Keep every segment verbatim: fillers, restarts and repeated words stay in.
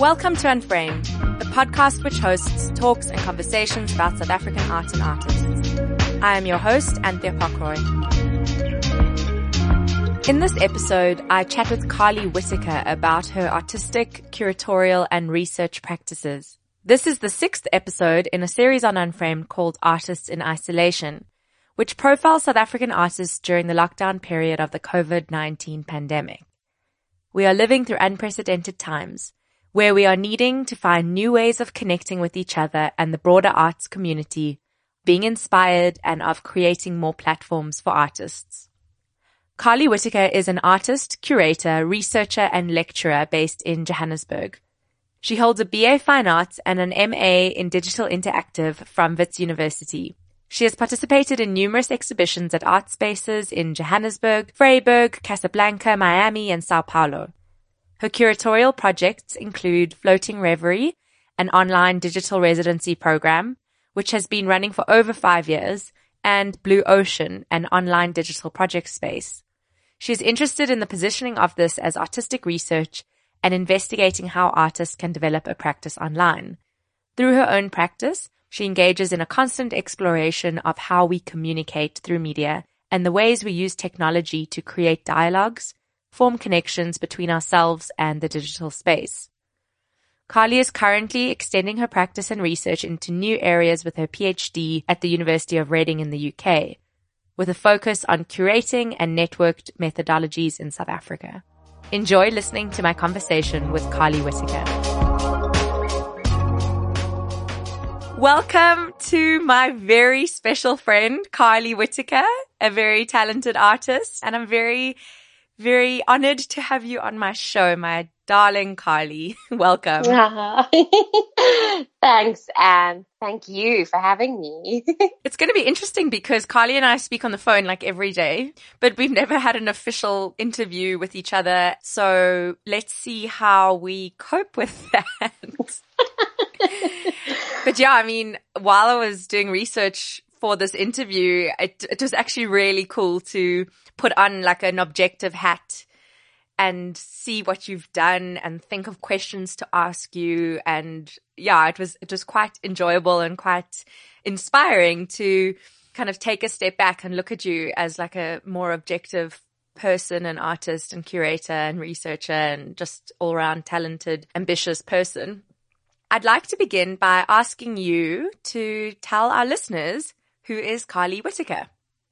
Welcome to Unframed, the podcast which hosts talks and conversations about South African art and artists. I am your host, Anthea Pockroy. In this episode, I chat with Carly Whittaker about her artistic, curatorial, and research practices. This is the sixth episode in a series on Unframed called Artists in Isolation, which profiles South African artists during the lockdown period of the covid nineteen pandemic. We are living through unprecedented times, where we are needing to find new ways of connecting with each other and the broader arts community, being inspired and of creating more platforms for artists. Carly Whittaker is an artist, curator, researcher, and lecturer based in Johannesburg. She holds a B A Fine Arts and an M A in Digital Interactive from Wits University. She has participated in numerous exhibitions at art spaces in Johannesburg, Vryburg, Casablanca, Miami, and Sao Paulo. Her curatorial projects include Floating Reverie, an online digital residency program, which has been running for over five years, and Blue Ocean, an online digital project space. She is interested in the positioning of this as artistic research and investigating how artists can develop a practice online. Through her own practice, she engages in a constant exploration of how we communicate through media and the ways we use technology to create dialogues, form connections between ourselves and the digital space. Carly is currently extending her practice and research into new areas with her PhD at the University of Reading in the U K, with a focus on curating and networked methodologies in South Africa. Enjoy listening to my conversation with Carly Whittaker. Welcome to my very special friend, Carly Whittaker, a very talented artist, and I'm very Very honored to have you on my show, my darling Carly. Welcome. Thanks, Anne. Thank you for having me. It's going to be interesting because Carly and I speak on the phone like every day, but we've never had an official interview with each other. So let's see how we cope with that. But yeah, I mean, while I was doing research for this interview, it, it was actually really cool to put on like an objective hat and see what you've done and think of questions to ask you. And yeah, it was, it was quite enjoyable and quite inspiring to kind of take a step back and look at you as like a more objective person and artist and curator and researcher and just all around talented, ambitious person. I'd like to begin by asking you to tell our listeners, who is Carly Whittaker?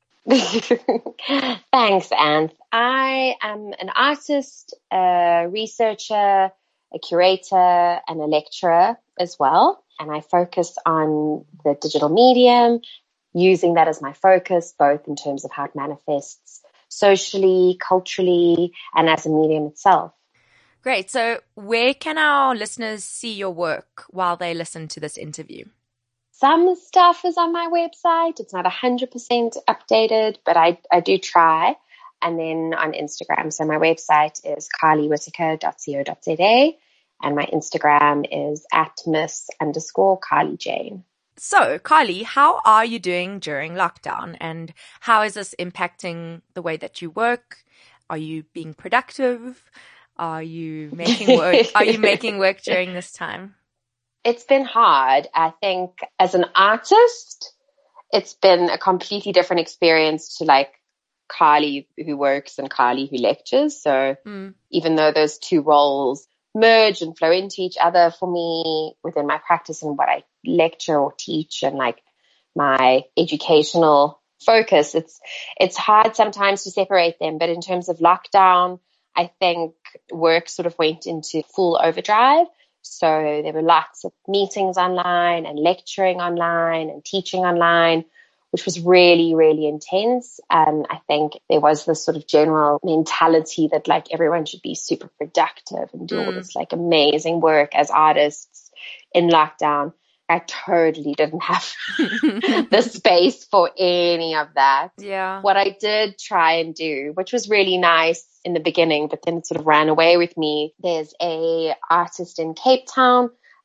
Thanks, Anth. I am an artist, a researcher, a curator, and a lecturer as well. And I focus on the digital medium, using that as my focus, both in terms of how it manifests socially, culturally, and as a medium itself. Great. So where can our listeners see your work while they listen to this interview? Some stuff is on my website. It's not one hundred percent updated, but I, I do try. And then on Instagram. So my website is carly whittaker dot co dot za and my Instagram is at miss underscore Carly Jane. So, Carly, how are you doing during lockdown and how is this impacting the way that you work? Are you being productive? Are you making work? Are you making work during this time? It's been hard. I think as an artist, it's been a completely different experience to like Carly who works and Carly who lectures. So mm. even though those two roles merge and flow into each other for me within my practice and what I lecture or teach and like my educational focus, it's it's hard sometimes to separate them. But in terms of lockdown, I think work sort of went into full overdrive. So there were lots of meetings online and lecturing online and teaching online, which was really, really intense. And I think there was this sort of general mentality that like everyone should be super productive and do mm. all this like amazing work as artists in lockdown. I totally didn't have the space for any of that. Yeah. What I did try and do, which was really nice in the beginning, but then it sort of ran away with me. There's a artist in Cape Town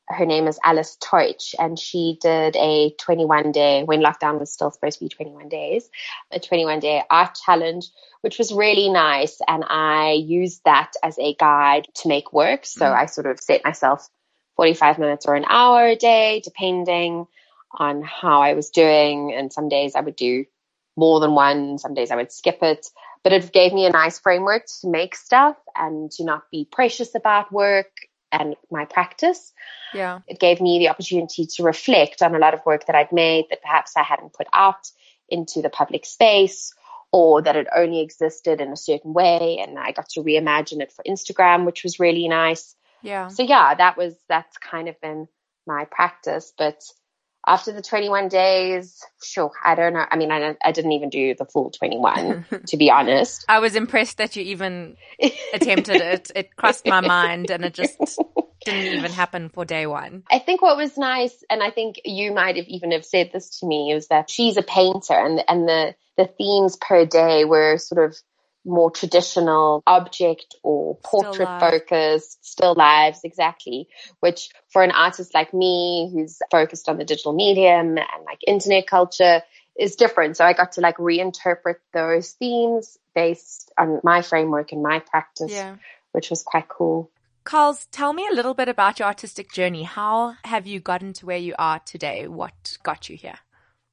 Her name is Alice Teutsch, and she did a twenty-one day, when lockdown was still supposed to be twenty-one days, a twenty-one day art challenge, which was really nice. And I used that as a guide to make work. So mm. I sort of set myself forty-five minutes or an hour a day, depending on how I was doing. And some days I would do more than one, some days I would skip it. But it gave me a nice framework to make stuff and to not be precious about work and my practice. Yeah. It gave me the opportunity to reflect on a lot of work that I'd made that perhaps I hadn't put out into the public space, or that it only existed in a certain way. And I got to reimagine it for Instagram, which was really nice. Yeah. So yeah, that was, that's kind of been my practice. But after the twenty-one days, sure, I don't know. I mean, I, I didn't even do the full twenty-one, to be honest. I was impressed that you even attempted it. It crossed my mind, and it just didn't even happen for day one. I think what was nice, and I think you might have even have said this to me, is that she's a painter, and and the, the themes per day were sort of more traditional object or portrait focused, still lives, exactly, which for an artist like me who's focused on the digital medium and like internet culture is different. So I got to like reinterpret those themes based on my framework and my practice, yeah. which was quite cool. Carls, tell me a little bit about your artistic journey. How have you gotten to where you are today? What got you here?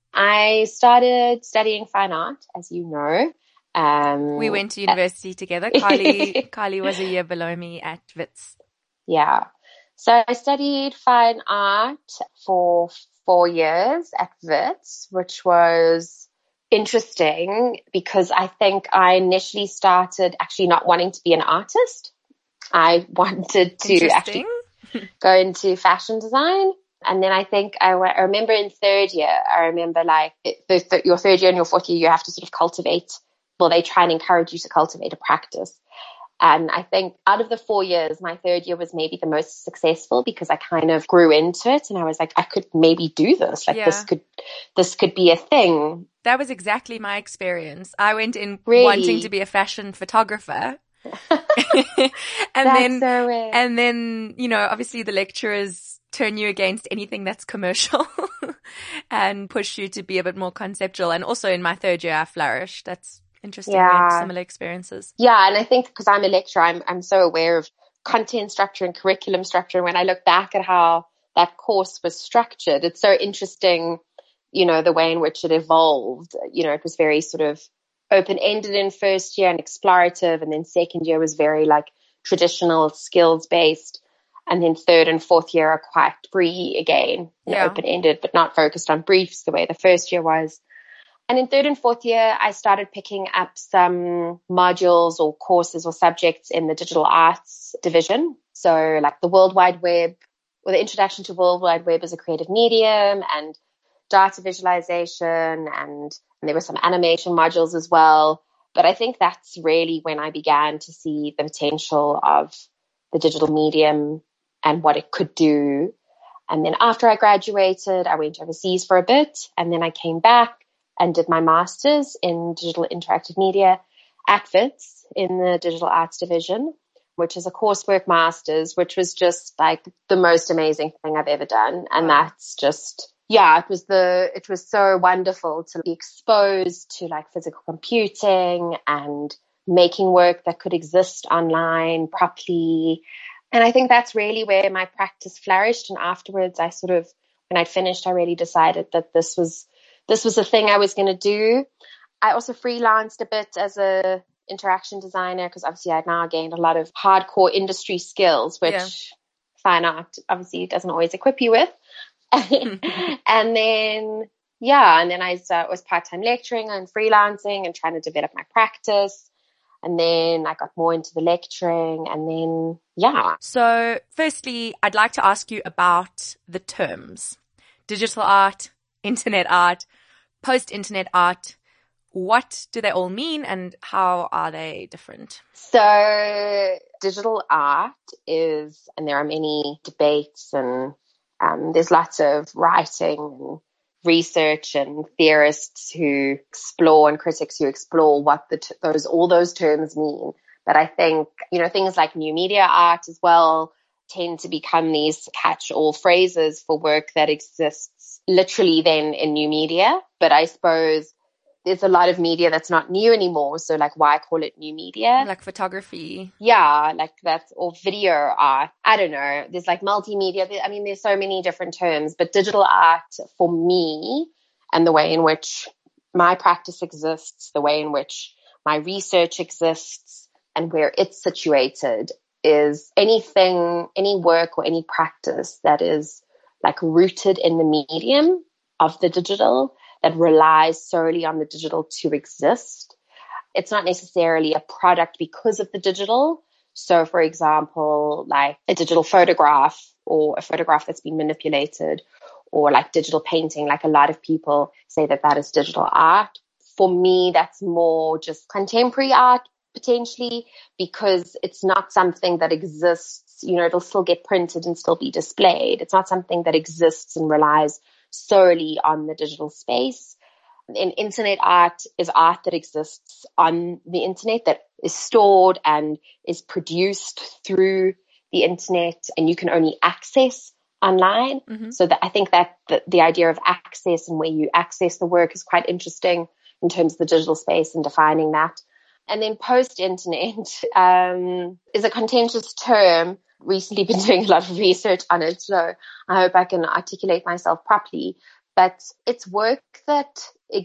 I started studying fine art, as you know. Um, we went to university uh, together. Carly, Carly was a year below me at Wits. Yeah. So I studied fine art for four years at Wits, which was interesting because I think I initially started actually not wanting to be an artist. I wanted to actually go into fashion design. And then I think I, I remember in third year, I remember like the, the, your third year and your fourth year, you have to sort of cultivate. Well, they try and encourage you to cultivate a practice. And I think out of the four years, my third year was maybe the most successful because I kind of grew into it and I was like, I could maybe do this. Like yeah. this could, this could be a thing. That was exactly my experience. I went in really? wanting to be a fashion photographer. and that's then, so weird. and then, you know, obviously the lecturers turn you against anything that's commercial and push you to be a bit more conceptual. And also in my third year, I flourished. That's interesting. Yeah. We had similar experiences. Yeah. And I think because I'm a lecturer, I'm, I'm so aware of content structure and curriculum structure. And when I look back at how that course was structured, it's so interesting, you know, the way in which it evolved. You know, it was very sort of open-ended in first year and explorative. And then second year was very like traditional skills based. And then third and fourth year are quite free again, yeah. open-ended, but not focused on briefs the way the first year was. And in third and fourth year, I started picking up some modules or courses or subjects in the digital arts division. So like the World Wide Web, or the introduction to World Wide Web as a creative medium, and data visualization, and, and there were some animation modules as well. But I think that's really when I began to see the potential of the digital medium and what it could do. And then after I graduated, I went overseas for a bit, and then I came back and did my master's in digital interactive media at Wits in the digital arts division, which is a coursework master's, which was just like the most amazing thing I've ever done. And wow. that's just, yeah, it was the, it was so wonderful to be exposed to like physical computing and making work that could exist online properly. And I think that's really where my practice flourished. And afterwards, I sort of, when I'd finished, I really decided that this was, this was the thing I was going to do. I also freelanced a bit as a interaction designer because obviously I'd now gained a lot of hardcore industry skills, which yeah. fine art obviously doesn't always equip you with. And then, yeah, and then I uh, was part-time lecturing and freelancing and trying to develop my practice. And then I got more into the lecturing, and then, yeah. So firstly, I'd like to ask you about the terms. Digital art, internet art, post-internet art. What do they all mean and how are they different? So digital art is, and there are many debates and um, there's lots of writing and research and theorists who explore and critics who explore what the t- those all those terms mean. But I think, you know, things like new media art as well tend to become these catch-all phrases for work that exists literally then in new media. But I suppose there's a lot of media that's not new anymore. So like, why call it new media? Like photography. Yeah, like that's, or video art. I don't know. There's like multimedia. I mean, there's so many different terms, but digital art for me and the way in which my practice exists, the way in which my research exists and where it's situated is anything, any work or any practice that is like rooted in the medium of the digital, that relies solely on the digital to exist. It's not necessarily a product because of the digital. So for example, like a digital photograph or a photograph that's been manipulated, or like digital painting, like a lot of people say that that is digital art. For me, that's more just contemporary art potentially, because it's not something that exists, you know, it'll still get printed and still be displayed. It's not something that exists and relies solely on the digital space. And internet art is art that exists on the internet, that is stored and is produced through the internet, and you can only access online. Mm-hmm. So that I think that the, the idea of access and where you access the work is quite interesting in terms of the digital space and defining that. And then post-internet um, is a contentious term. Recently been doing a lot of research on it, so I hope I can articulate myself properly. But it's work that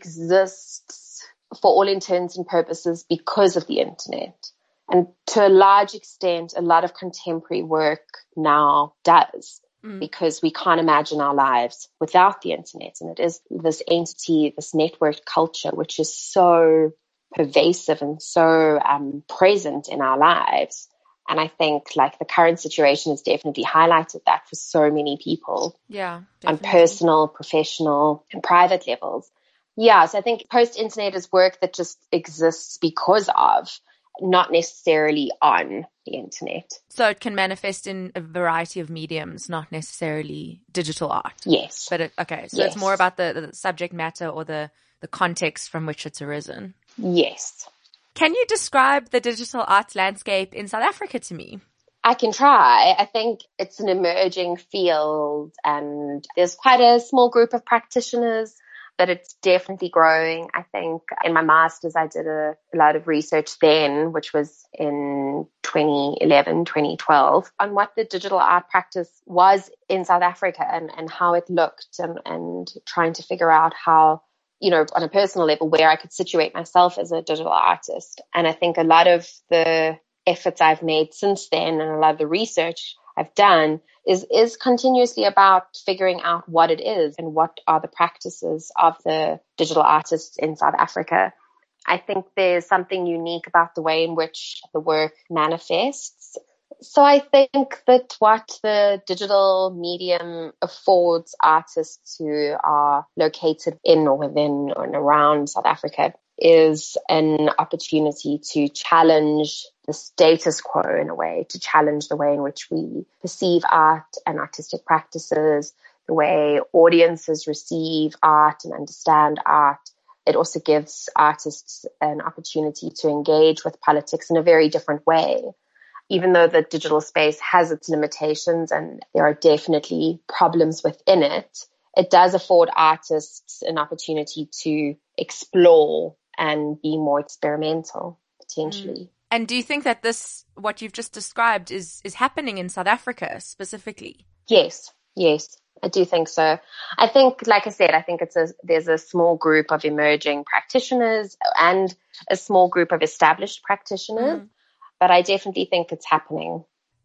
exists for all intents and purposes because of the internet. And to a large extent, a lot of contemporary work now does, mm. because we can't imagine our lives without the internet. And it is this entity, this networked culture, which is so pervasive and so um, present in our lives. And I think like the current situation has definitely highlighted that for so many people. Yeah, definitely. On personal, professional, and private levels. Yeah, so I think post-internet is work that just exists because of, not necessarily on the internet. So it can manifest in a variety of mediums, not necessarily digital art. Yes. But it, okay, so yes. it's more about the, the subject matter or the, the context from which it's arisen. Yes. Can you describe the digital arts landscape in South Africa to me? I can try. I think it's an emerging field and there's quite a small group of practitioners, but it's definitely growing. I think in my master's, I did a, a lot of research then, which was in twenty eleven, twenty twelve, on what the digital art practice was in South Africa and, and how it looked, and, and trying to figure out how, you know, on a personal level, where I could situate myself as a digital artist. And I think a lot of the efforts I've made since then and a lot of the research I've done is, is continuously about figuring out what it is and what are the practices of the digital artists in South Africa. I think there's something unique about the way in which the work manifests. So I think that what the digital medium affords artists who are located in or within or around South Africa is an opportunity to challenge the status quo in a way, to challenge the way in which we perceive art and artistic practices, the way audiences receive art and understand art. It also gives artists an opportunity to engage with politics in a very different way. Even though the digital space has its limitations and there are definitely problems within it, it does afford artists an opportunity to explore and be more experimental, potentially. Mm. And do you think that this, what you've just described, is, is happening in South Africa specifically? Yes, yes, I do think so. I think, like I said, I think it's a, there's a small group of emerging practitioners and a small group of established practitioners. Mm. But I definitely think it's happening.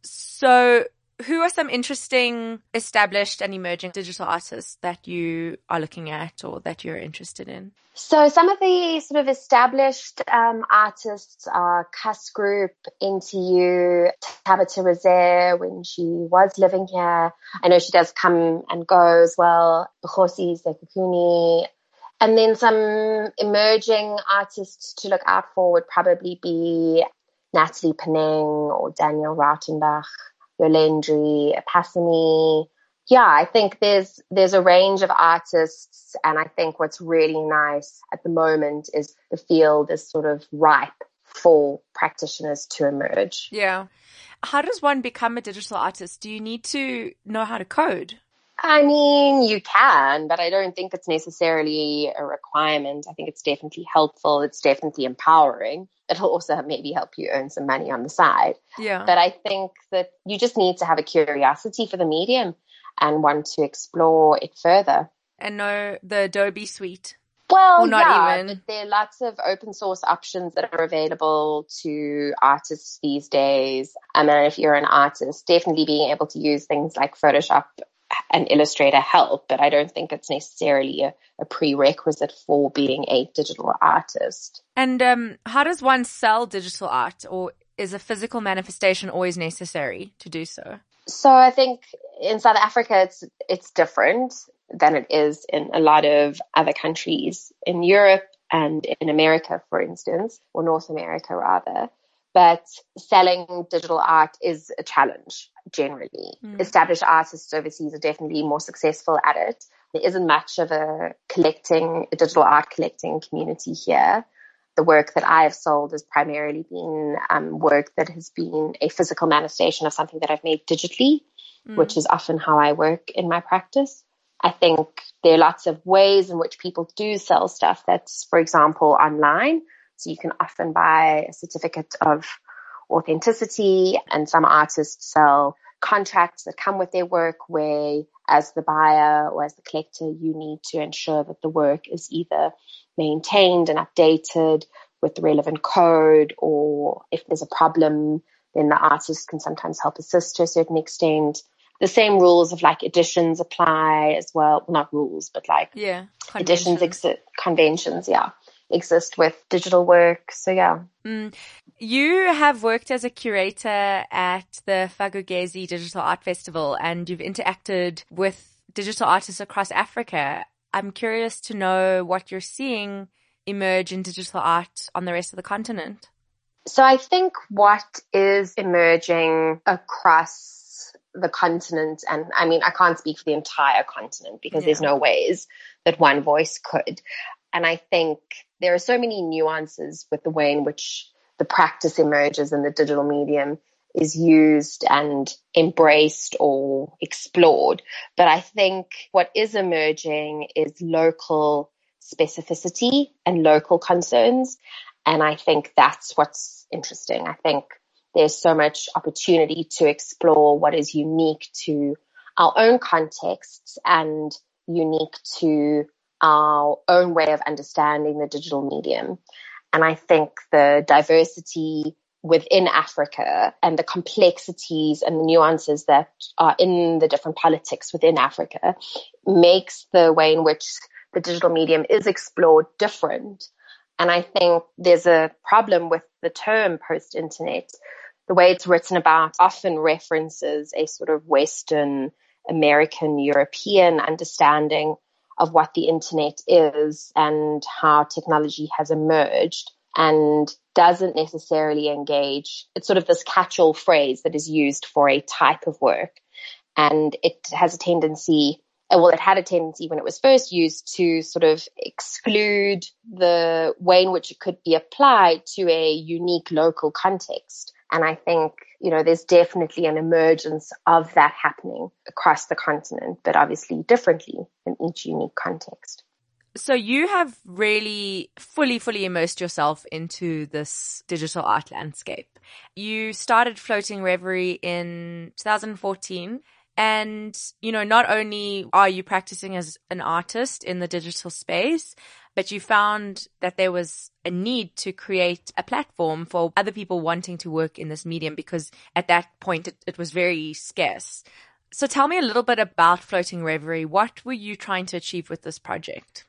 So who are some interesting established and emerging digital artists that you are looking at or that you're interested in? So some of the sort of established um, artists are Cuss Group, N T U, Tabitha Rezae when she was living here. I know she does come and go as well. Bukhosi Sekhukhune. And then some emerging artists to look out for would probably be Natalie Peneng or Daniel Rautenbach, Yolendri Passani. Yeah, I think there's there's a range of artists, and I think what's really nice at the moment is the field is sort of ripe for practitioners to emerge. Yeah. How does one become a digital artist? Do you need to know how to code? I mean, you can, but I don't think it's necessarily a requirement. I think it's definitely helpful. It's definitely empowering. It'll also maybe help you earn some money on the side. Yeah. But I think that you just need to have a curiosity for the medium and want to explore it further. And know the Adobe suite. Well, or not yeah, even. But there are lots of open source options that are available to artists these days. I mean, if you're an artist, definitely being able to use things like Photoshop and Illustrator help, but I don't think it's necessarily a, a prerequisite for being a digital artist. And um, how does one sell digital art, or is a physical manifestation always necessary to do so? So I think in South Africa, it's it's different than it is in a lot of other countries in Europe and in America, for instance, or North America rather. But selling digital art is a challenge generally. Mm. Established artists overseas are definitely more successful at it. There isn't much of a collecting, a digital art collecting community here. The work that I have sold has primarily been um, work that has been a physical manifestation of something that I've made digitally, mm. which is often how I work in my practice. I think there are lots of ways in which people do sell stuff that's, for example, online. So you can often buy a certificate of authenticity, and some artists sell contracts that come with their work where, as the buyer or as the collector, you need to ensure that the work is either maintained and updated with the relevant code, or if there's a problem, then the artist can sometimes help assist to a certain extent. The same rules of like editions apply as well. well not rules, but like yeah, editions, exi- conventions, yeah, exist with digital work. So yeah. Mm. You have worked as a curator at the Fagogezi Digital Art Festival, and you've interacted with digital artists across Africa. I'm curious to know what you're seeing emerge in digital art on the rest of the continent. So I think what is emerging across the continent, and I mean, I can't speak for the entire continent because yeah. there's no ways that one voice could. And I think there are so many nuances with the way in which the practice emerges in the digital medium is used and embraced or explored. But I think what is emerging is local specificity and local concerns. And I think that's what's interesting. I think there's so much opportunity to explore what is unique to our own contexts and unique to our own way of understanding the digital medium. And I think the diversity within Africa and the complexities and the nuances that are in the different politics within Africa makes the way in which the digital medium is explored different. And I think there's a problem with the term post-internet. The way it's written about often references a sort of Western, American, European understanding of what the internet is and how technology has emerged, and doesn't necessarily engage. It's sort of this catch-all phrase that is used for a type of work. And it has a tendency, well, it had a tendency when it was first used to sort of exclude the way in which it could be applied to a unique local context. And I think, you know, there's definitely an emergence of that happening across the continent, but obviously differently in each unique context. So you have really fully, fully immersed yourself into this digital art landscape. You started Floating Reverie in two thousand fourteen. And, you know, not only are you practicing as an artist in the digital space, but you found that there was a need to create a platform for other people wanting to work in this medium, because at that point it, it was very scarce. So tell me a little bit about Floating Reverie. What were you trying to achieve with this project?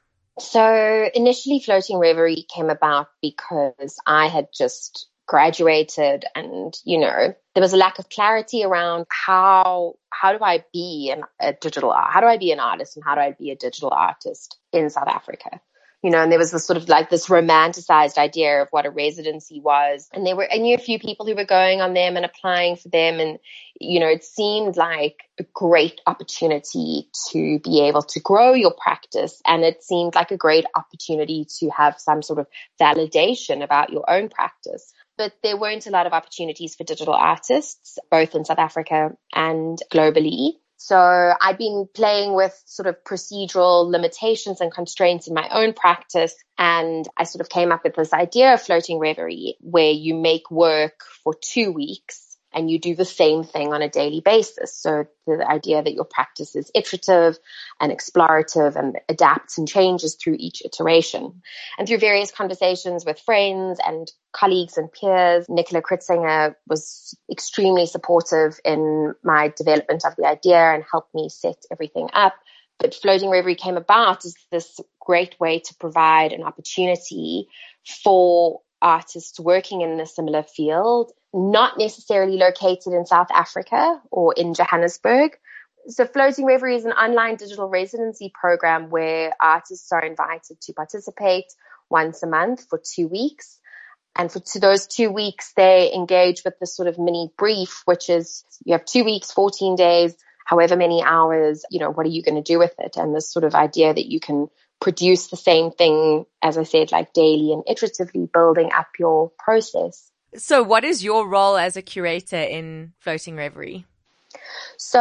So initially Floating Reverie came about because I had just graduated and, you know, there was a lack of clarity around how how do I be an, a digital art? How do I be an artist and how do I be a digital artist in South Africa? You know, and there was this sort of like this romanticized idea of what a residency was. And there were, I knew a few people who were going on them and applying for them. And, you know, it seemed like a great opportunity to be able to grow your practice. And it seemed like a great opportunity to have some sort of validation about your own practice. but there weren't a lot of opportunities for digital artists, both in South Africa and globally. So I'd been playing with sort of procedural limitations and constraints in my own practice. And I sort of came up with this idea of floating reverie, where you make work for two weeks and you do the same thing on a daily basis. So the idea that your practice is iterative and explorative and adapts and changes through each iteration. And through various conversations with friends and colleagues and peers, Nicola Kritzinger was extremely supportive in my development of the idea and helped me set everything up. But Floating Reverie came about as this great way to provide an opportunity for artists working in a similar field, not necessarily located in South Africa or in Johannesburg. So Floating Reverie is an online digital residency program where artists are invited to participate once a month for two weeks. And for to those two weeks, they engage with this sort of mini brief, which is you have two weeks, fourteen days, however many hours, you know, what are you going to do with it? And this sort of idea that you can produce the same thing, as I said, like daily and iteratively building up your process. So what is your role as a curator in Floating Reverie? So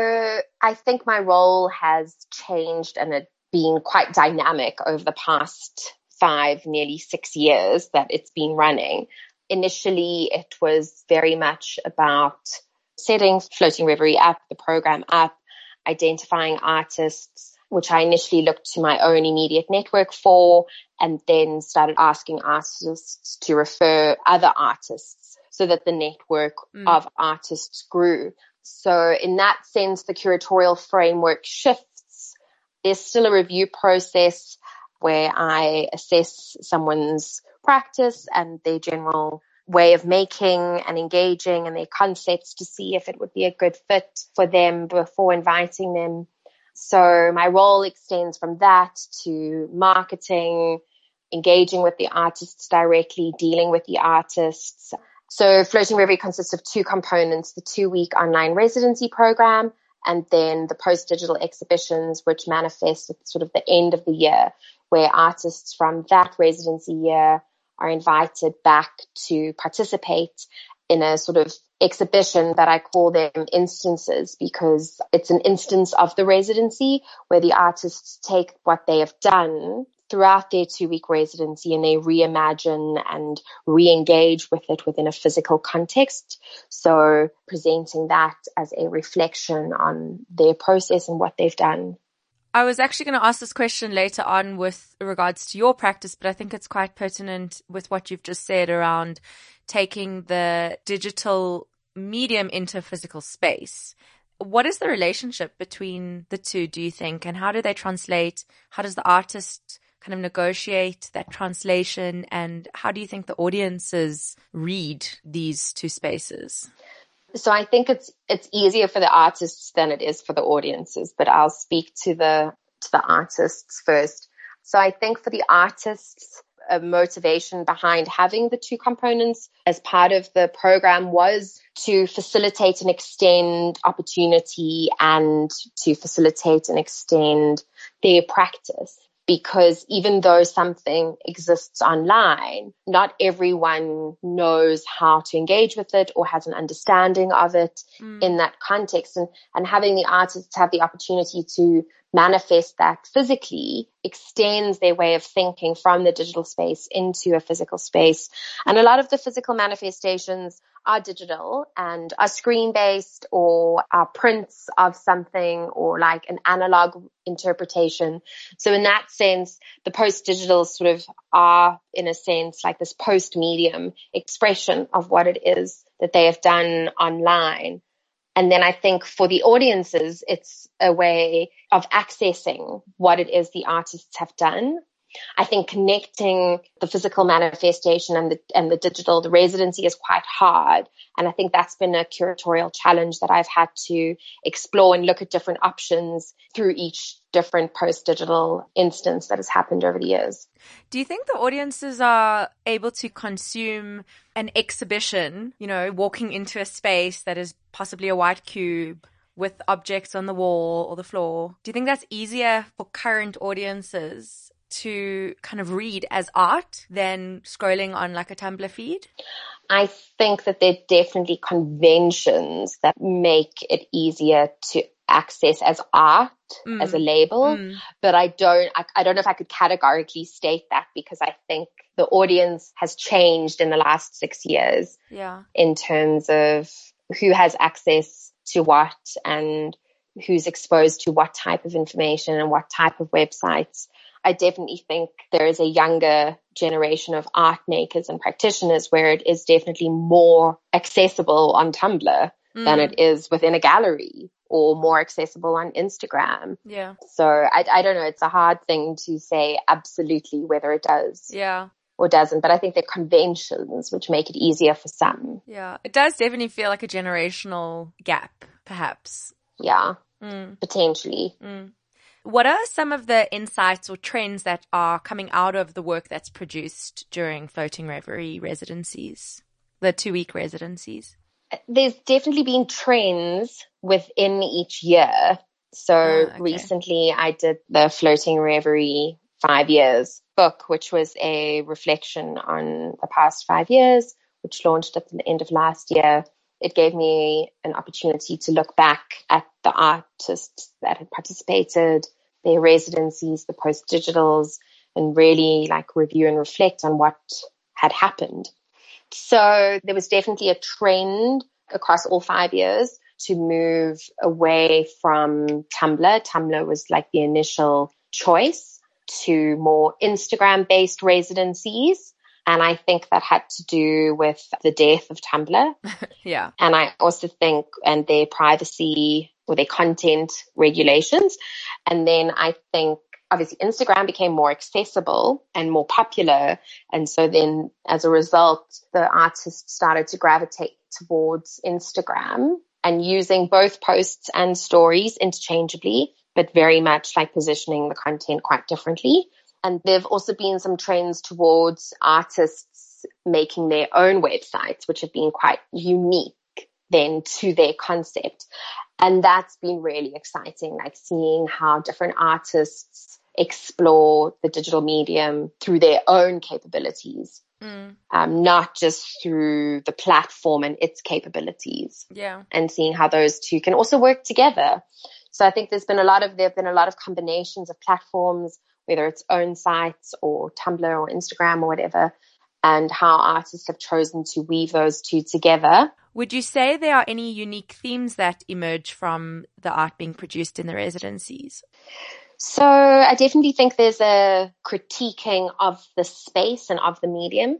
I think my role has changed and it been quite dynamic over the past five, nearly six years that it's been running. Initially, it was very much about setting Floating Reverie up, the program up, identifying artists, which I initially looked to my own immediate network for, and then started asking artists to refer other artists so that the network mm. of artists grew. So in that sense, the curatorial framework shifts. There's still a review process where I assess someone's practice and their general way of making and engaging and their concepts to see if it would be a good fit for them before inviting them. So my role extends from that to marketing, engaging with the artists directly, dealing with the artists. So Floating Reverie consists of two components, the two-week online residency program and then the post-digital exhibitions, which manifest at sort of the end of the year, where artists from that residency year are invited back to participate in a sort of exhibition that I call them instances, because it's an instance of the residency where the artists take what they have done throughout their two-week residency and they reimagine and re-engage with it within a physical context. So presenting that as a reflection on their process and what they've done. I was actually going to ask this question later on with regards to your practice, but I think it's quite pertinent with what you've just said around taking the digital medium into physical space. What is the relationship between the two, do you think? And how do they translate? How does the artist kind of negotiate that translation? And how do you think the audiences read these two spaces? So I think it's it's easier for the artists than it is for the audiences, but I'll speak to the to the artists first. So I think for the artists, a motivation behind having the two components as part of the program was to facilitate and extend opportunity and to facilitate and extend their practice. Because even though something exists online, not everyone knows how to engage with it or has an understanding of it mm. in that context. And, and having the artists have the opportunity to manifest that physically extends their way of thinking from the digital space into a physical space. And a lot of the physical manifestations are digital and are screen-based or are prints of something or like an analog interpretation. So in that sense, the post-digital sort of are, in a sense, like this post-medium expression of what it is that they have done online. And then I think for the audiences, it's a way of accessing what it is the artists have done. I think connecting the physical manifestation and the and the digital, the residency is quite hard. And I think that's been a curatorial challenge that I've had to explore and look at different options through each different post-digital instance that has happened over the years. Do you think the audiences are able to consume an exhibition, you know, walking into a space that is possibly a white cube with objects on the wall or the floor? Do you think that's easier for current audiences to kind of read as art than scrolling on like a Tumblr feed? I think that there are definitely conventions that make it easier to access as art, mm. as a label, mm. but I don't, I, I don't know if I could categorically state that, because I think the audience has changed in the last six years yeah. in terms of who has access to what and who's exposed to what type of information and what type of websites. I definitely think there is a younger generation of art makers and practitioners where it is definitely more accessible on Tumblr mm. than it is within a gallery, or more accessible on Instagram. Yeah. So I, I don't know. It's a hard thing to say absolutely whether it does. Yeah. Or doesn't, but I think there are conventions which make it easier for some. Yeah. It does definitely feel like a generational gap, perhaps. Yeah. Mm. Potentially. Mm. What are some of the insights or trends that are coming out of the work that's produced during Floating Reverie residencies, the two-week residencies? There's definitely been trends within each year. So oh, okay. recently I did the Floating Reverie five years book, which was a reflection on the past five years, which launched at the end of last year. It gave me an opportunity to look back at the artists that had participated, their residencies, the post-digitals, and really like review and reflect on what had happened. So there was definitely a trend across all five years to move away from Tumblr. Tumblr was like the initial choice, to more Instagram-based residencies. And I think that had to do with the death of Tumblr. yeah. And I also think, and their privacy or their content regulations. And then I think obviously Instagram became more accessible and more popular. And so then as a result, the artists started to gravitate towards Instagram and using both posts and stories interchangeably, but very much like positioning the content quite differently. And there've also been some trends towards artists making their own websites, which have been quite unique then to their concept. And that's been really exciting, like seeing how different artists explore the digital medium through their own capabilities, mm. um, not just through the platform and its capabilities. Yeah. And seeing how those two can also work together. So I think there's been a lot of, there have been a lot of combinations of platforms, whether it's own sites or Tumblr or Instagram or whatever, and how artists have chosen to weave those two together. Would you say there are any unique themes that emerge from the art being produced in the residencies? So I definitely think there's a critiquing of the space and of the medium,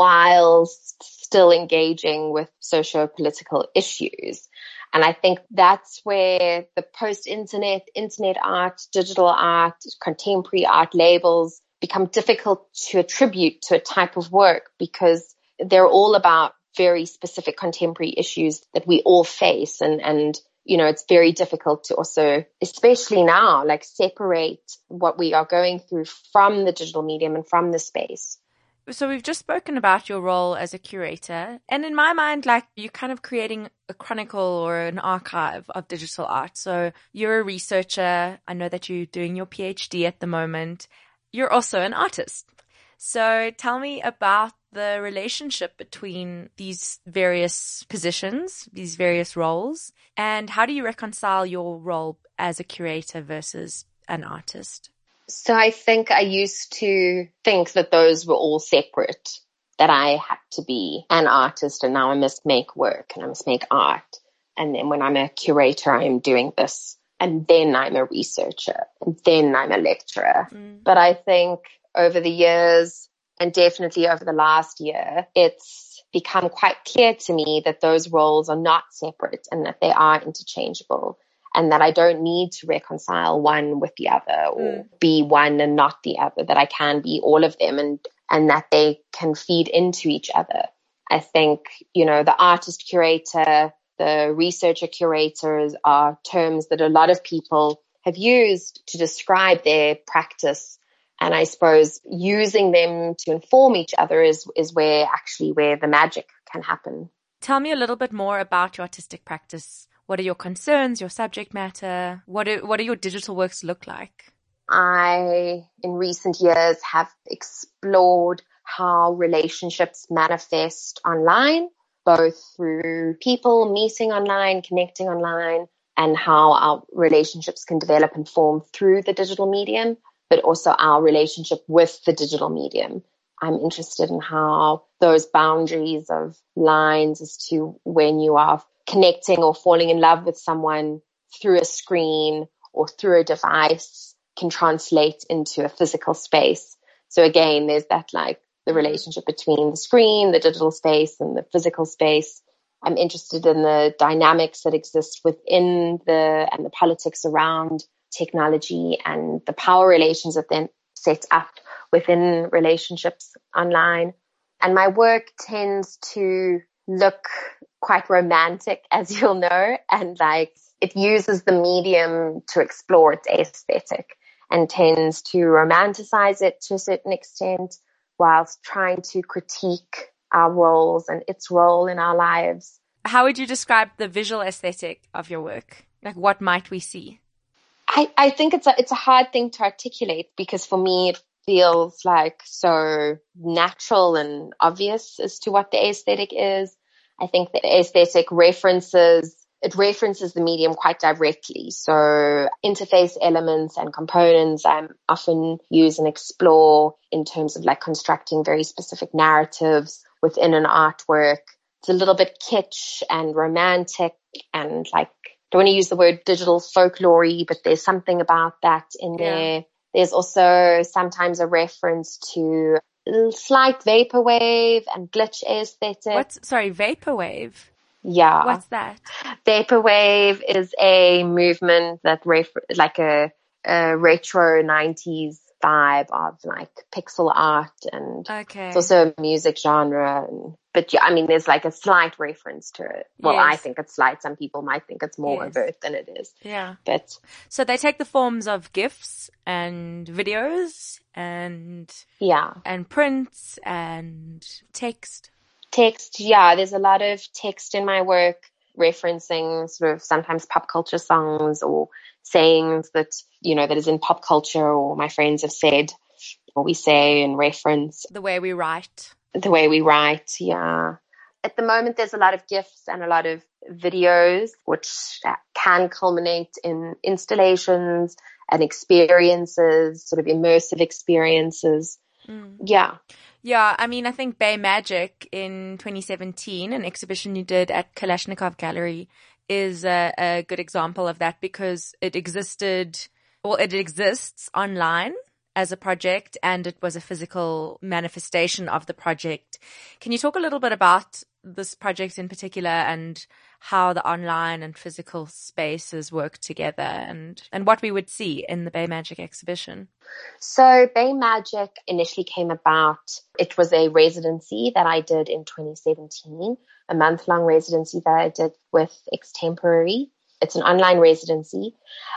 whilst still engaging with socio-political issues. And I think that's where the post-internet, internet art, digital art, contemporary art labels become difficult to attribute to a type of work, because they're all about very specific contemporary issues that we all face. And, and, you know, it's very difficult to also, especially now, like separate what we are going through from the digital medium and from the space. So we've just spoken about your role as a curator. And in my mind, like, you're kind of creating a chronicle or an archive of digital art. So you're a researcher. I know that you're doing your PhD at the moment. You're also an artist. So tell me about the relationship between these various positions, these various roles, and how do you reconcile your role as a curator versus an artist? So I think I used to think that those were all separate, that I had to be an artist and now I must make work and I must make art. And then when I'm a curator, I am doing this. And then I'm a researcher and then I'm a lecturer. Mm. But I think over the years, and definitely over the last year, it's become quite clear to me that those roles are not separate and that they are interchangeable, and that I don't need to reconcile one with the other or mm. be one and not the other, that I can be all of them, and, and that they can feed into each other. I think, you know, the artist curator, the researcher curators are terms that a lot of people have used to describe their practice. And I suppose using them to inform each other is, is where actually where the magic can happen. Tell me a little bit more about your artistic practice. What are your concerns, your subject matter? What do, what do your digital works look like? I, in recent years, have explored how relationships manifest online, both through people meeting online, connecting online, and how our relationships can develop and form through the digital medium, but also our relationship with the digital medium. I'm interested in how those boundaries of lines as to when you are connecting or falling in love with someone through a screen or through a device can translate into a physical space. So again, there's that like the relationship between the screen, the digital space, and the physical space. I'm interested in the dynamics that exist within the and the politics around technology and the power relations that then set up within relationships online. And my work tends to look quite romantic, as you'll know, and like it uses the medium to explore its aesthetic and tends to romanticize it to a certain extent whilst trying to critique our roles and its role in our lives. How would you describe the visual aesthetic of your work? Like, what might we see? I, I think it's a, it's a hard thing to articulate because for me, it feels like so natural and obvious as to what the aesthetic is. I think the aesthetic references, it references the medium quite directly. So interface elements and components I often use and explore in terms of like constructing very specific narratives within an artwork. It's a little bit kitsch and romantic and like, I don't want to use the word digital folklore-y, but there's something about that in Yeah. there. There's also sometimes a reference to slight vaporwave and glitch aesthetic. What's, sorry, vaporwave? Yeah. What's that? Vaporwave is a movement that ref- like a, a retro nineties vibe of like pixel art, and Okay. it's also a music genre. And, but yeah, I mean, there's like a slight reference to it. Well, Yes. I think it's slight. Some people might think it's more Yes. overt than it is. Yeah. But So they take the forms of GIFs and videos and yeah, and prints and text. text. Yeah, there's a lot of text in my work referencing sort of sometimes pop culture songs or sayings that, you know, that is in pop culture or my friends have said or we say and reference. The way we write. The way we write, yeah. At the moment, there's a lot of GIFs and a lot of videos, which can culminate in installations and experiences, sort of immersive experiences. Mm. Yeah. Yeah, I mean, I think Bay Magic in twenty seventeen, an exhibition you did at Kalashnikov Gallery, is a, a good example of that because it existed, well, it exists online as a project and it was a physical manifestation of the project. Can you talk a little bit about this project in particular and how the online and physical spaces work together and, and what we would see in the Bay Magic exhibition? So Bay Magic initially came about, it was a residency that I did in twenty seventeen, a month-long residency that I did with Extemporary. It's an online residency.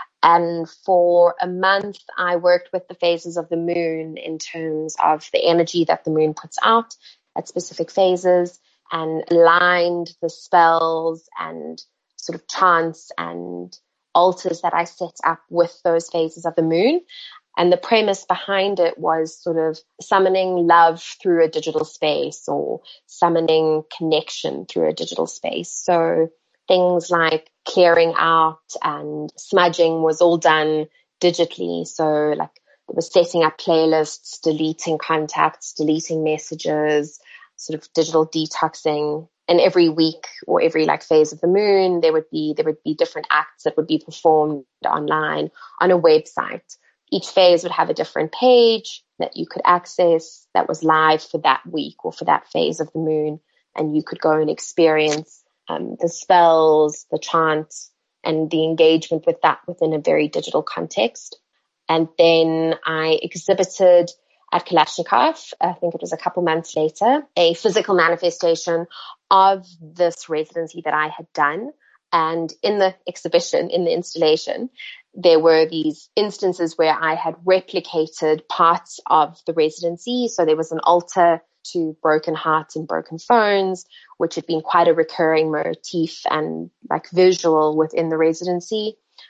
And for a month, I worked with the phases of the moon in terms of the energy that the moon puts out at specific phases and aligned the spells and sort of chants and altars that I set up with those phases of the moon. And the premise behind it was sort of summoning love through a digital space or summoning connection through a digital space. So things like clearing out and smudging was all done digitally. So like it was setting up playlists, deleting contacts, deleting messages, sort of digital detoxing. And every week or every like phase of the moon, there would be, there would be different acts that would be performed online on a website. Each phase would have a different page that you could access that was live for that week or for that phase of the moon. And you could go and experience um, the spells, the chants, and the engagement with that within a very digital context. And then I exhibited at Kalashnikov, I think it was a couple months later, a physical manifestation of this residency that I had done. And in the exhibition, in the installation, there were these instances where I had replicated parts of the residency. So there was an altar to broken hearts and broken phones, which had been quite a recurring motif and like visual within the residency.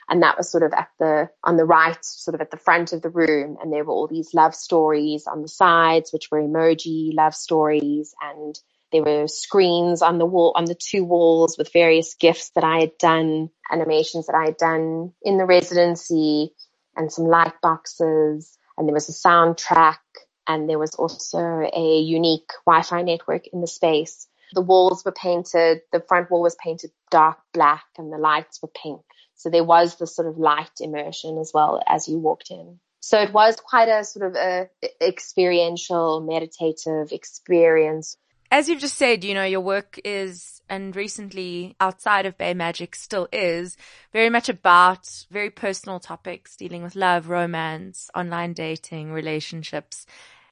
And that was sort of at the, on the right, sort of at the front of the room. And there were all these love stories on the sides, which were emoji love stories. And there were screens on the wall, on the two walls with various gifts that I had done, animations that I had done in the residency, and some light boxes. And there was a soundtrack, and there was also a unique Wi-Fi network in the space. The walls were painted, the front wall was painted dark black, and the lights were pink. So there was this sort of light immersion as well as you walked in. So it was quite a sort of a experiential, meditative experience. As you've just said, you know, your work is, and recently outside of Bay Magic still is, very much about very personal topics dealing with love, romance, online dating, relationships.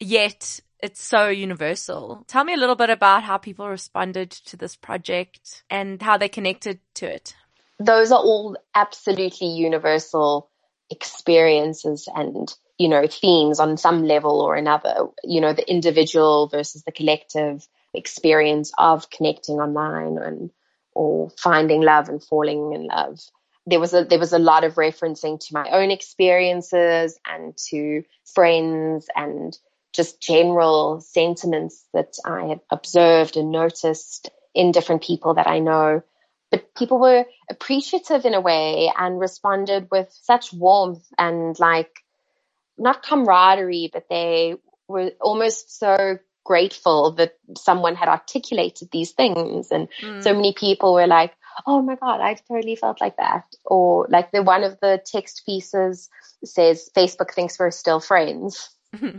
Yet it's so universal. Tell me a little bit about how people responded to this project and how they connected to it. Those are all absolutely universal experiences and, you know, themes on some level or another. You know, the individual versus the collective experience of connecting online and or finding love and falling in love. There was a there was a lot of referencing to my own experiences and to friends and just general sentiments that I had observed and noticed in different people that I know. But people were appreciative in a way and responded with such warmth and like not camaraderie, but they were almost so grateful that someone had articulated these things. And mm. so many people were like, oh my God, I totally felt like that. Or like the one of the text pieces says, Facebook thinks we're still friends.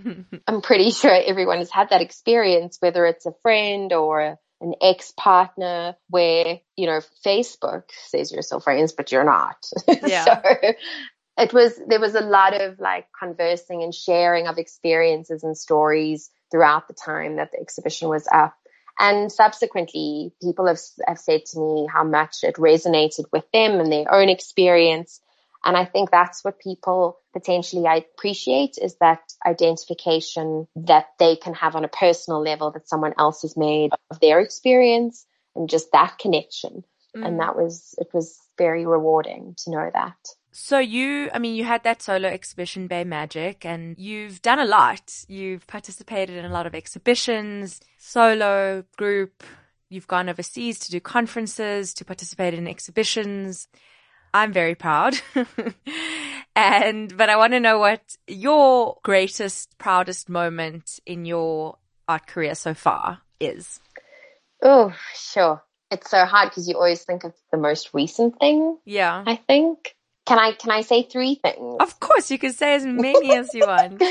I'm pretty sure everyone has had that experience, whether it's a friend or an ex-partner where, you know, Facebook says you're still friends, but you're not. Yeah. So it was, there was a lot of like conversing and sharing of experiences and stories throughout the time that the exhibition was up. And subsequently, people have, have said to me how much it resonated with them and their own experience. And I think that's what people potentially appreciate, is that identification that they can have on a personal level that someone else has made of their experience, and just that connection. Mm. And that was, it was very rewarding to know that. So you, I mean, you had that solo exhibition, Bay Magic, and you've done a lot. You've participated in a lot of exhibitions, solo, group. You've gone overseas to do conferences, to participate in exhibitions. I'm very proud. and, but I want to know what your greatest, proudest moment in your art career so far is. Oh, sure. It's so hard because you always think of the most recent thing. Yeah. I think. Can I, can I say three things? Of course, you can say as many as you want.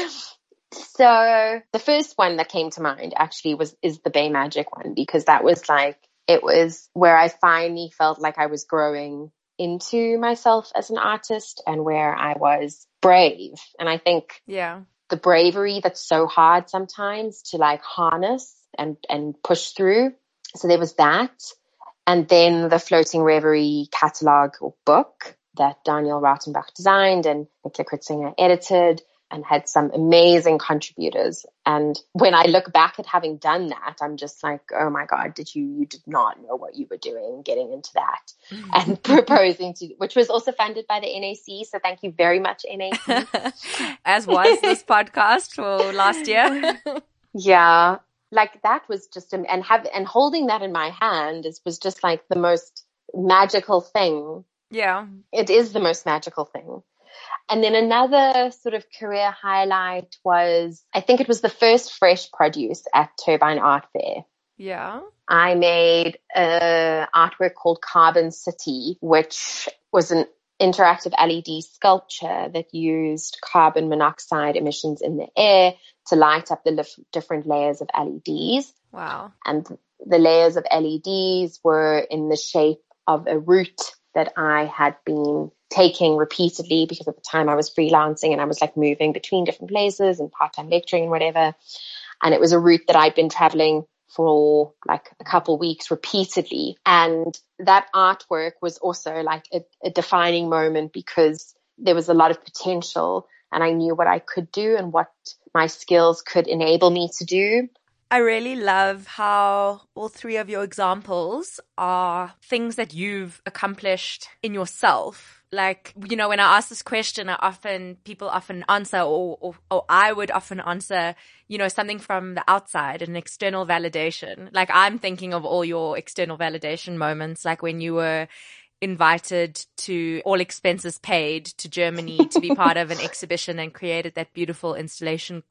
So the first one that came to mind actually was, is the Bay Magic one, because that was like, it was where I finally felt like I was growing into myself as an artist and where I was brave. And I think yeah, the bravery that's so hard sometimes to like harness and, and push through. So there was that. And then the Floating Reverie catalog or book that Daniel Rautenbach designed and Nicola Kritzinger edited, and had some amazing contributors. And when I look back at having done that, I'm just like, oh my God, did you, you did not know what you were doing getting into that and proposing to, which was also funded by the N A C. So thank you very much, N A C. As was this podcast for last year. Yeah. Like that was just, and have, and holding that in my hand is, was just like the most magical thing. Yeah. It is the most magical thing. And then another sort of career highlight was, I think it was the first fresh produce at Turbine Art Fair. Yeah. I made an artwork called Carbon City, which was an interactive L E D sculpture that used carbon monoxide emissions in the air to light up the lif- different layers of L E Ds. Wow. And the layers of L E Ds were in the shape of a route that I had been taking repeatedly, because at the time I was freelancing and I was like moving between different places and part-time lecturing and whatever. And it was a route that I'd been traveling for like a couple of weeks repeatedly. And that artwork was also like a, a defining moment, because there was a lot of potential and I knew what I could do and what my skills could enable me to do. I really love how all three of your examples are things that you've accomplished in yourself like, you know, when I ask this question, I often, people often answer, or, or, or I would often answer, you know, something from the outside, an external validation. Like, I'm thinking of all your external validation moments, like when you were invited to, all expenses paid, to Germany to be part of an exhibition and created that beautiful installation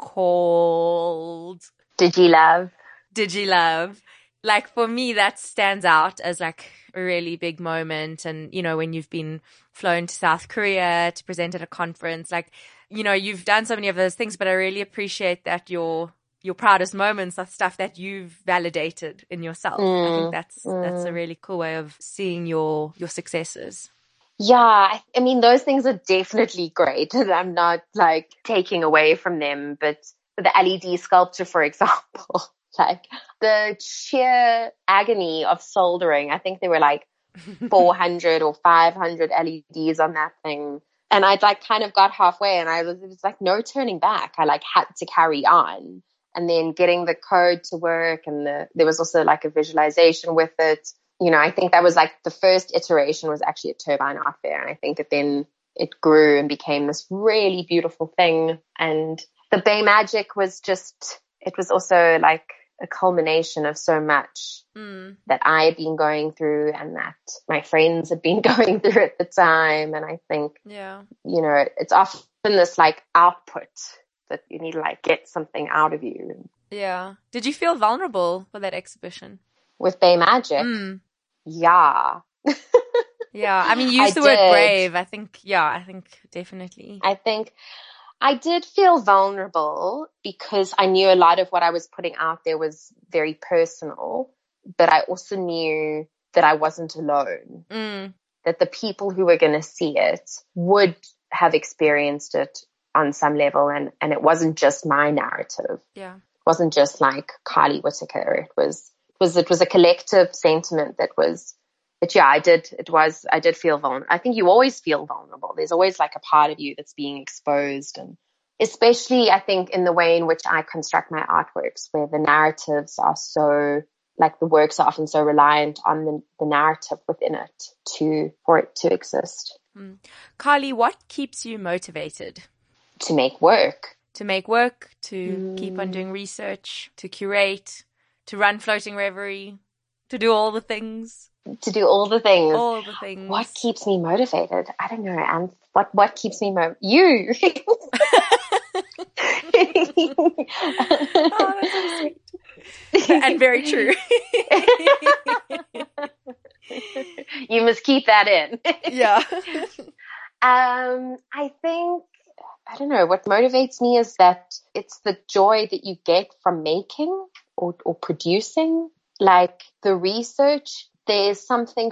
called Digilove. Digilove. Like, for me, that stands out as like a really big moment. And, you know, when you've been flown to South Korea to present at a conference, like, you know, you've done so many of those things, but I really appreciate that your your proudest moments are stuff that you've validated in yourself. Mm, I think that's mm. that's a really cool way of seeing your your successes. Yeah, I, I mean, those things are definitely great, and I'm not like taking away from them. But the L E D sculpture, for example, like the sheer agony of soldering, I think there were like four hundred or five hundred L E Ds on that thing. And I'd like kind of got halfway and I was, it was like no turning back. I like had to carry on. And then getting the code to work, and the, there was also like a visualization with it. You know, I think that was like the first iteration was actually a turbine art fair. And I think that then it grew and became this really beautiful thing. And the Bay Magic was just, it was also like a culmination of so much mm. that I had been going through and that my friends had been going through at the time. And I think, yeah, you know, it's often this like output that you need to like get something out of you. Yeah. Did you feel vulnerable for that exhibition? With Bay Magic? Mm. Yeah. Yeah. I mean, you used I the did. word brave. I think, yeah, I think definitely. I think I did feel vulnerable because I knew a lot of what I was putting out there was very personal, but I also knew that I wasn't alone, mm. that the people who were going to see it would have experienced it on some level, and, and it wasn't just my narrative. Yeah. It wasn't just like Carly Whitaker. It was, it was, it was a collective sentiment that was, but yeah, I did, it was, I did feel vulnerable. I think you always feel vulnerable. There's always like a part of you that's being exposed, and especially I think in the way in which I construct my artworks, where the narratives are so, like the works are often so reliant on the, the narrative within it to, for it to exist. Mm. Carly, what keeps you motivated? To make work. To make work, to mm. keep on doing research, to curate, to run Floating Reverie, to do all the things. To do all the things. All the things. What keeps me motivated? I don't know. And what, what keeps me mo- You! Oh, that's so sweet. And very true. You must keep that in. Yeah. Um, I think, I don't know, what motivates me is that it's the joy that you get from making or, or producing. Like the research, there's something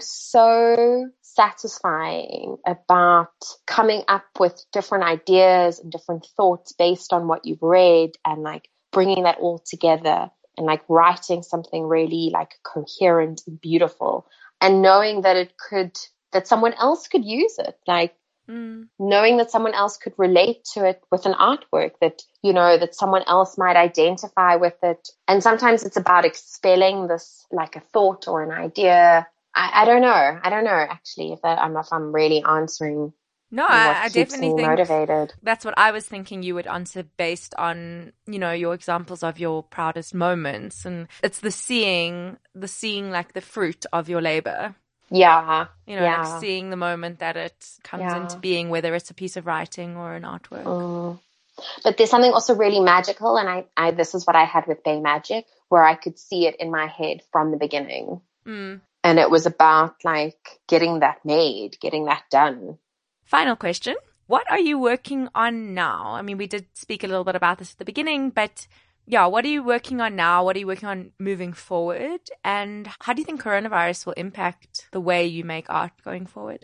so satisfying about coming up with different ideas and different thoughts based on what you've read, and like bringing that all together and like writing something really like coherent and beautiful, and knowing that it could, that someone else could use it. Like, Mm. knowing that someone else could relate to it with an artwork, that, you know, that someone else might identify with it. And sometimes it's about expelling this, like a thought or an idea. I, I don't know. I don't know actually if that, I'm if I'm really answering. No, I, I definitely think motivated. That's what I was thinking you would answer based on, you know, your examples of your proudest moments. And it's the seeing, the seeing like the fruit of your labor. Yeah. You know, yeah. like seeing the moment that it comes yeah. into being, whether it's a piece of writing or an artwork. Mm. But there's something also really magical, and I, I, this is what I had with Bay Magic, where I could see it in my head from the beginning. Mm. And it was about like getting that made, getting that done. Final question. What are you working on now? I mean, we did speak a little bit about this at the beginning, but yeah, what are you working on now? What are you working on moving forward? And how do you think coronavirus will impact the way you make art going forward?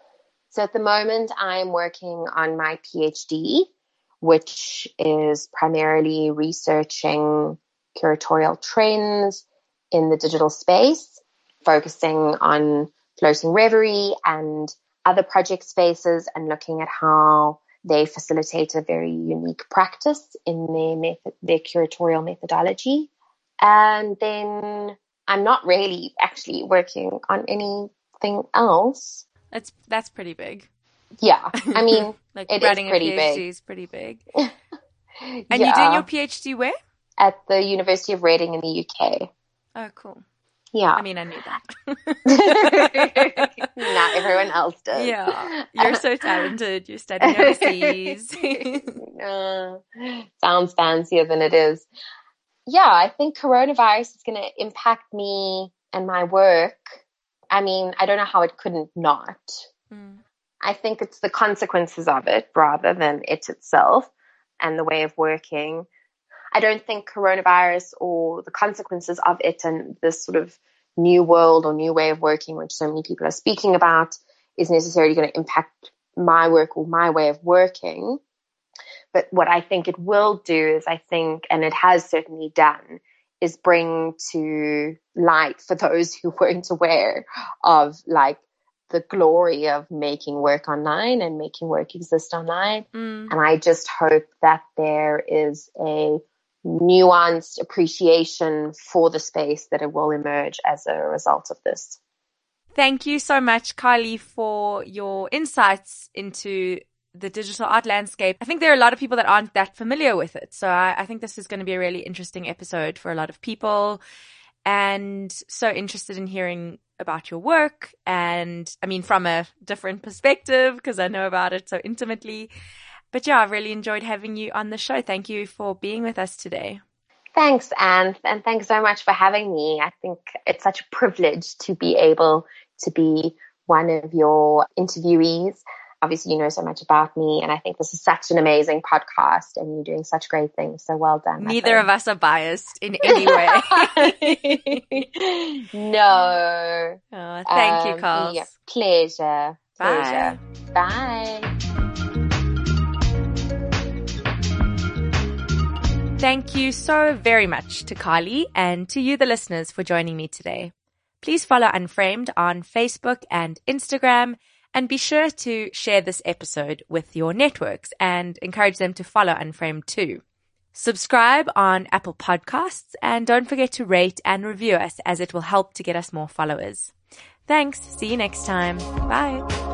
So at the moment, I'm working on my PhD, which is primarily researching curatorial trends in the digital space, focusing on Floating Reverie and other project spaces, and looking at how they facilitate a very unique practice in their method, their curatorial methodology. And then I'm not really actually working on anything else. That's that's pretty big. Yeah. I mean, like it writing is pretty a PhD big. is pretty big. And yeah. you're doing your PhD where? At the University of Reading in the U K. Oh, cool. Yeah. I mean, I knew that. Not everyone else does. Yeah. You're so talented. You're studying overseas. uh, sounds fancier than it is. Yeah, I think coronavirus is going to impact me and my work. I mean, I don't know how it couldn't not. Mm. I think it's the consequences of it rather than it itself and the way of working. I don't think coronavirus or the consequences of it and this sort of new world or new way of working, which so many people are speaking about, is necessarily going to impact my work or my way of working. But what I think it will do is I think, and it has certainly done, is bring to light for those who weren't aware of like the glory of making work online and making work exist online. Mm. And I just hope that there is a nuanced appreciation for the space that it will emerge as a result of this. Thank you so much, Kylie, for your insights into the digital art landscape. I think there are a lot of people that aren't that familiar with it. So I, I think this is going to be a really interesting episode for a lot of people, and so interested in hearing about your work. And I mean, from a different perspective, because I know about it so intimately. But yeah, I've really enjoyed having you on the show. Thank you for being with us today. Thanks, Anne. And thanks so much for having me. I think it's such a privilege to be able to be one of your interviewees. Obviously, you know so much about me, and I think this is such an amazing podcast, and you're doing such great things. So well done. Neither of us are biased in any way. No. Oh, thank um, you, Carl. Yeah, pleasure. Bye. Pleasure. Bye. Thank you so very much to Kylie and to you, the listeners, for joining me today. Please follow Unframed on Facebook and Instagram, and be sure to share this episode with your networks and encourage them to follow Unframed too. Subscribe on Apple Podcasts, and don't forget to rate and review us, as it will help to get us more followers. Thanks. See you next time. Bye.